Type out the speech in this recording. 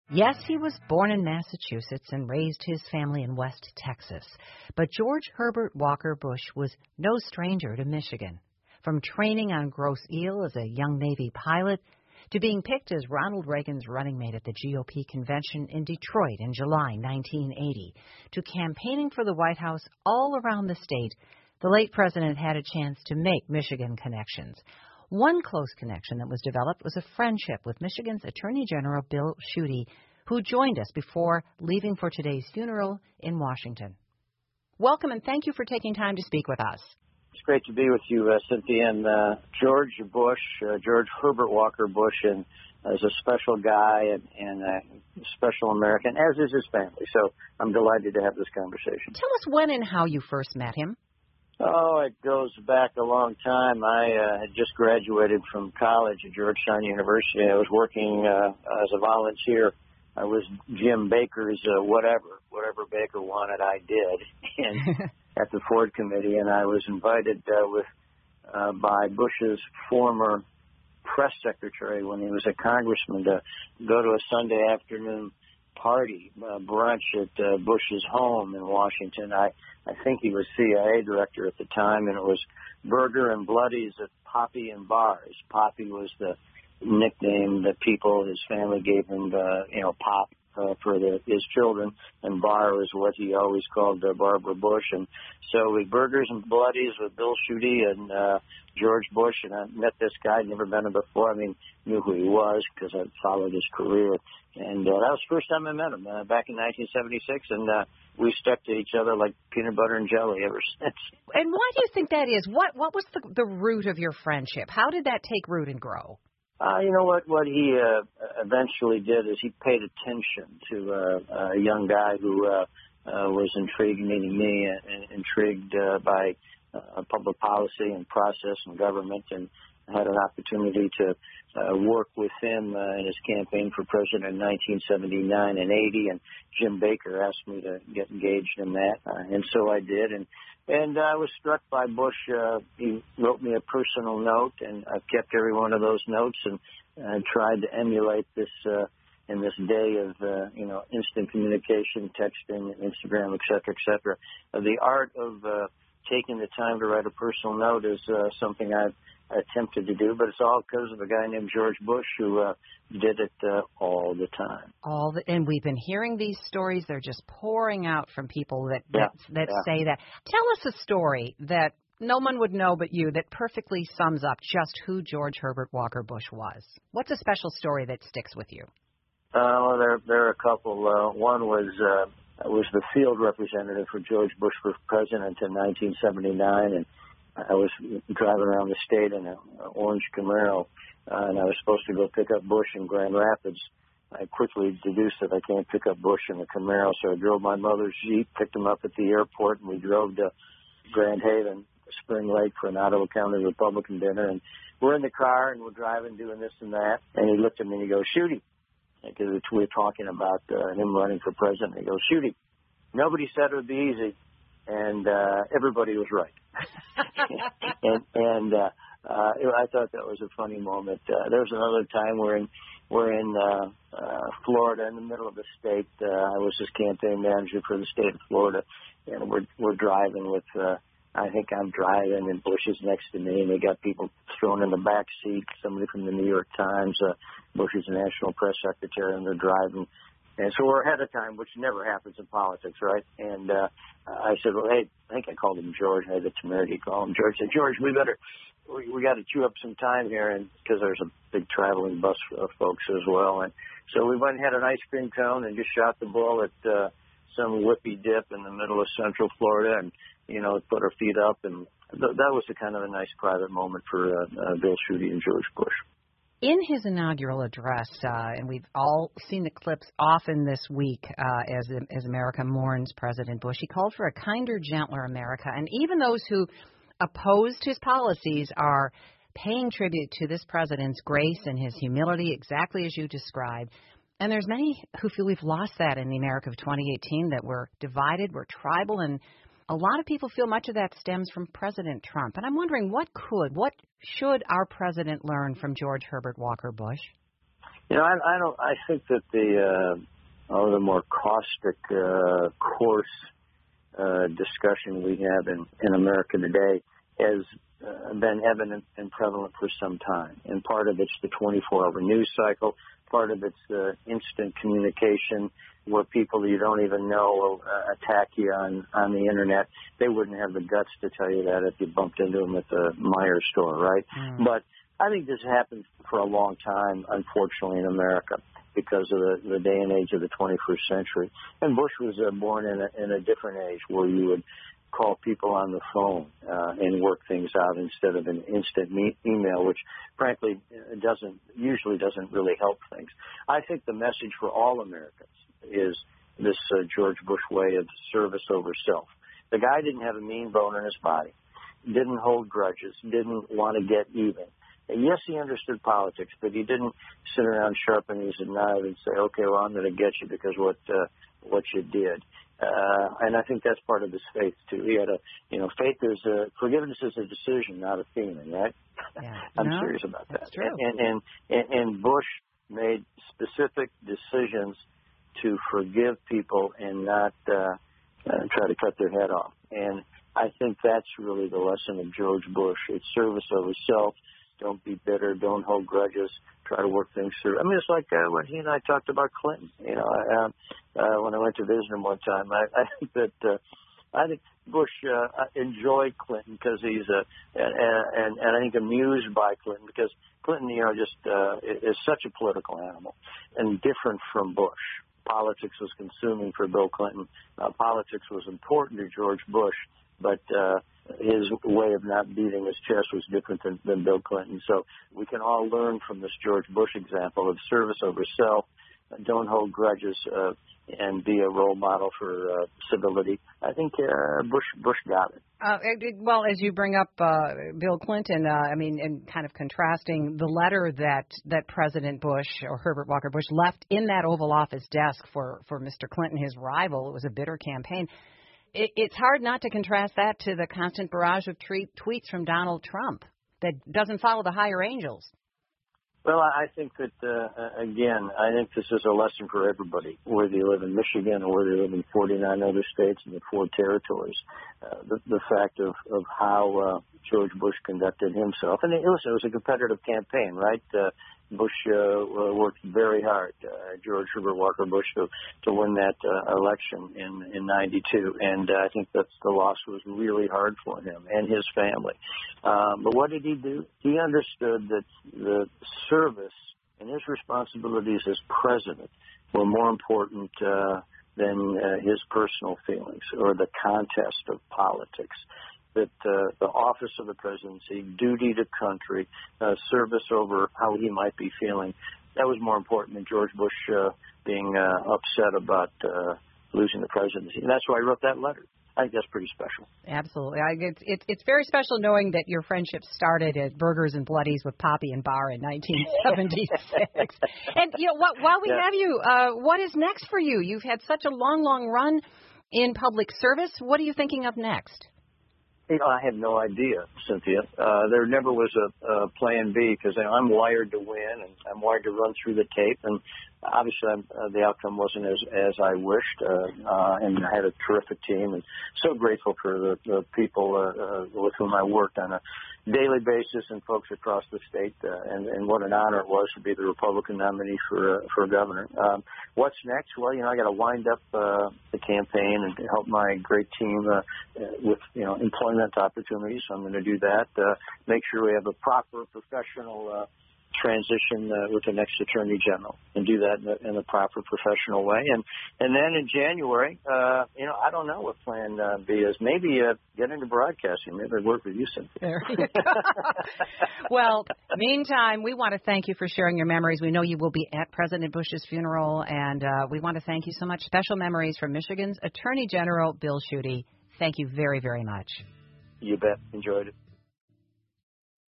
Yes, he was born in Massachusetts and raised his family in West Texas. But George Herbert Walker Bush was no stranger to Michigan. From training on Grosse Ile as a young Navy pilot to being picked as Ronald Reagan's running mate at the GOP convention in Detroit in July 1980, to campaigning for the White House all around the state, the late president had a chance to make Michigan connections. One close connection that was developed was a friendship with Michigan's Attorney General Bill Schuette, who joined us before leaving for today's funeral in Washington. Welcome, and thank you for taking time to speak with us. It's great to be with you, Cynthia. And George Bush, George Herbert Walker Bush, and is a special guy and a special American, as is his family. So I'm delighted to have this conversation. Tell us when and how you first met him. Oh, it goes back a long time. I had just graduated from college at Georgetown University. I was working as a volunteer. I was Jim Baker's whatever Baker wanted, I did, and at the Ford Committee. And I was invited by Bush's former press secretary when he was a congressman to go to a Sunday afternoon party, brunch at Bush's home in Washington. I think he was CIA director at the time, and it was burger and bloodies at Poppy and Bars. Poppy was the nickname that his family gave him, Pop, for his children, and Bar is what he always called Barbara Bush. And so we burgers and bloodies with Bill Schuette and George Bush, and I met this guy. I'd never met him before. I mean, knew who he was because I followed his career. And that was the first time I met him back in 1976, and we stuck to each other like peanut butter and jelly ever since. And why do you think that is? What was the root of your friendship? How did that take root and grow? You know what he eventually did is he paid attention to a young guy who was intrigued, meaning me, intrigued by public policy and process and government, and had an opportunity to work with him in his campaign for president in 1979 and 80, and Jim Baker asked me to get engaged in that, and so I did, and I was struck by Bush. He wrote me a personal note, and I've kept every one of those notes, and tried to emulate this in this day of instant communication, texting, Instagram, et cetera, the art of taking the time to write a personal note is something I've attempted to do, but it's all because of a guy named George Bush who did it all the time. And we've been hearing these stories. They're just pouring out from people that say that. Tell us a story that no one would know but you that perfectly sums up just who George Herbert Walker Bush was. What's a special story that sticks with you? Well, there are a couple. One was I was the field representative for George Bush for president in 1979, and I was driving around the state in an orange Camaro, and I was supposed to go pick up Bush in Grand Rapids. I quickly deduced that I can't pick up Bush in the Camaro, so I drove my mother's Jeep, picked him up at the airport, and we drove to Grand Haven, Spring Lake, for an Ottawa County Republican dinner. And we're in the car, and we're driving, doing this and that, and he looked at me and he goes, "Schuette," because we were talking about him running for president. He goes, "Schuette, nobody said it would be easy," and everybody was right. and I thought that was a funny moment. There was another time we're in Florida, in the middle of the state. I was his campaign manager for the state of Florida, and we're driving with. I think I'm driving, and Bush is next to me, and they got people thrown in the back seat. Somebody from the New York Times. Bush is the national press secretary, and they're driving. And so we're ahead of time, which never happens in politics, right? And I said, well, hey, I think I called him George. I had the temerity to call him George. I said, George, we got to chew up some time here, and because there's a big traveling bus of folks as well. And so we went and had an ice cream cone and just shot the bull at some whippy dip in the middle of Central Florida, and put our feet up. And that was a kind of a nice private moment for Bill Schuette and George Bush. In his inaugural address, and we've all seen the clips often this week as America mourns President Bush, he called for a kinder, gentler America. And even those who opposed his policies are paying tribute to this president's grace and his humility, exactly as you described. And there's many who feel we've lost that in the America of 2018, that we're divided, we're tribal, and a lot of people feel much of that stems from President Trump. And I'm wondering, what should our president learn from George Herbert Walker Bush? I don't. I think that the more caustic, coarse discussion we have in America today has been evident and prevalent for some time. And part of it's the 24-hour news cycle. Part of it's the instant communication where people you don't even know will attack you on the Internet. They wouldn't have the guts to tell you that if you bumped into them at the Meijer store, right? But I think this happened for a long time, unfortunately, in America because of the day and age of the 21st century. And Bush was born in a different age where you would call people on the phone and work things out instead of an instant email, which frankly usually doesn't really help things. I think the message for all Americans is this George Bush way of service over self. The guy didn't have a mean bone in his body, didn't hold grudges, didn't want to get even. And yes, he understood politics, but he didn't sit around sharpening his knife and say, okay, well, I'm going to get you because what you did. And I think that's part of his faith, too. He had faith is forgiveness is a decision, not a feeling, right? Yeah. I'm serious about that. That's true. And Bush made specific decisions to forgive people and not try to cut their head off. And I think that's really the lesson of George Bush. It's service over self. Don't be bitter. Don't hold grudges. Try to work things through. I mean, it's like when he and I talked about Clinton. When I went to visit him one time, I think that I think Bush enjoyed Clinton because he's and I think amused by Clinton because Clinton, just is such a political animal and different from Bush. Politics was consuming for Bill Clinton. Politics was important to George Bush, but his way of not beating his chest was different than Bill Clinton. So we can all learn from this George Bush example of service over self, don't hold grudges, and be a role model for civility. I think Bush got it. Well, as you bring up Bill Clinton, and kind of contrasting the letter that President Bush or Herbert Walker Bush left in that Oval Office desk for Mr. Clinton, his rival. It was a bitter campaign. It's hard not to contrast that to the constant barrage of tweets from Donald Trump that doesn't follow the higher angels. Well, I think that, again, I think this is a lesson for everybody, whether you live in Michigan or whether you live in 49 other states and the 4 territories. The fact of how George Bush conducted himself. And it was a competitive campaign, right? Bush worked very hard, George Herbert Walker Bush, to win that election in 92. And I think that the loss was really hard for him and his family. But what did he do? He understood that the service and his responsibilities as president were more important than his personal feelings or the contest of politics. That the office of the presidency, duty to country, service over how he might be feeling, that was more important than George Bush being upset about losing the presidency. And that's why I wrote that letter. I think that's pretty special. Absolutely. It's very special knowing that your friendship started as Burgers and Bloodies with Poppy and Bar in 1976. And, while we have you, what is next for you? You've had such a long run in public service. What are you thinking of next? I have no idea, Cynthia. There never was a plan B because I'm wired to win and I'm wired to run through the tape. And obviously, the outcome wasn't as I wished. And I had a terrific team and so grateful for the people with whom I worked on a daily basis and folks across the state. And what an honor it was to be the Republican nominee for governor. What's next? Well, I got to wind up the campaign and help my great team with employment opportunities. So I'm going to do that. Make sure we have a proper professional transition with the next Attorney General and do that in a proper professional way. And then in January, I don't know what plan B is. Maybe get into broadcasting. Maybe I'd work with you, Cynthia. There you go. Well, meantime, we want to thank you for sharing your memories. We know you will be at President Bush's funeral, and we want to thank you so much. Special memories from Michigan's Attorney General Bill Schuette. Thank you very, very much. You bet. Enjoyed it.